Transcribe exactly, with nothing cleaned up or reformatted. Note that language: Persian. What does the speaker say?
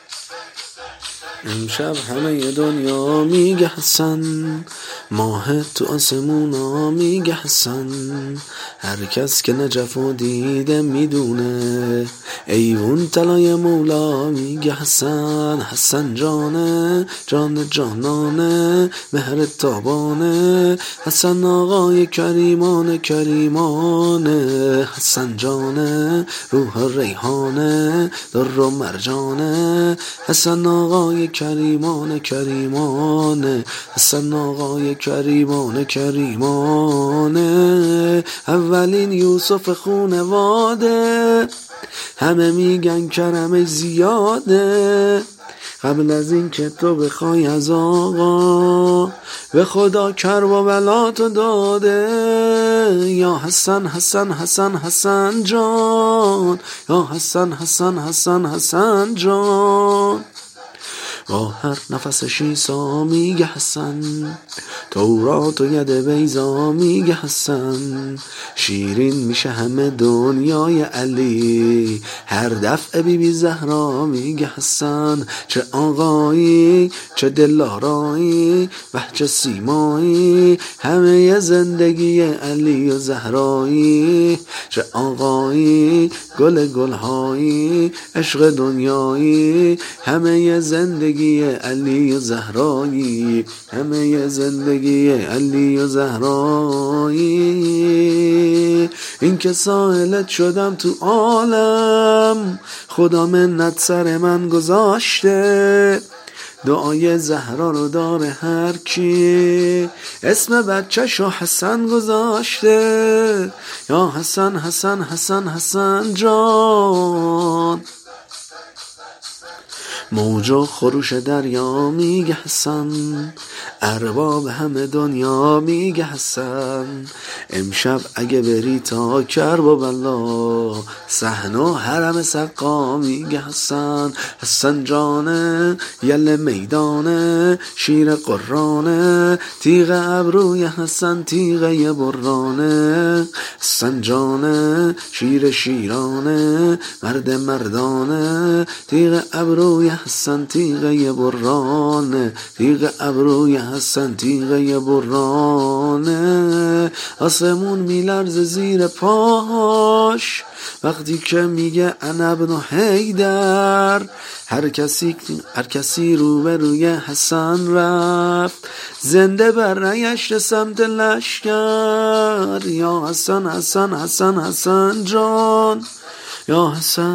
امشب همه دنیا میگه حسن، ماه تو آسمونا میگه حسن. هر کس که نجفو دیده میدونه، ایوون طلای مولا میگه حسن. حسن جانه، جان جانانه، مهر تابانه. حسن آقای کریمان کریمانه. حسن جانه، روح ریحانه، در و مرجانه. حسن آقای کریمان کریمانه. حسن آقای کریمان کریمانه. اولین یوسف خونواده، همه میگن کرمش زیاده. قبل از این که تو بخوای از آقا، به خدا کرب و بلاتو داده. یا حسن حسن حسن حسن جان، یا حسن حسن حسن حسن جان. با هر نفسش عیسی میگه حسن، تورات و ید بیضا میگه حسن. شیرین میشه همه دنیای علی، هر دفعه بی بی زهرا میگه حسن. چه آقایی، چه دلارایی، بهچه سیمایی، همه زندگی علی و زهرایی. چه آقایی، گل گلهایی، عشق دنیایی، همه زندگی علی و زهرایی، همه زندگی علی و زهرایی. این که ساحلت شدم تو عالم، خدا منت سر من گذاشته. دعای زهرا رو داره هر کی، اسم بچه‌شو حسن گذاشته. یا حسن حسن حسن حسن جان. موج و خروش دریا میگه حسن، ارباب همه دنیا میگه حسن. امشب اگه بری تا کرب و بلا، صحن و حرم سقا میگه حسن. حسن جانه، یل میدانه، شیر قرانه، تیغ ابروی حسن تیغه برانه. حسن جانه، شیر شیرانه، مرد مردانه، تیغ ابروی حسن تیغه برانه، تیغ ابروی حسن تیغه برانه. آسمون میلرزه زیر پاش وقتی که میگه انا ابن حیدر. هر کسی هر کسی رو به روی حسن رفت، زنده برنگشت سمت لشکر. یا حسن حسن حسن حسن جان، یا حسن.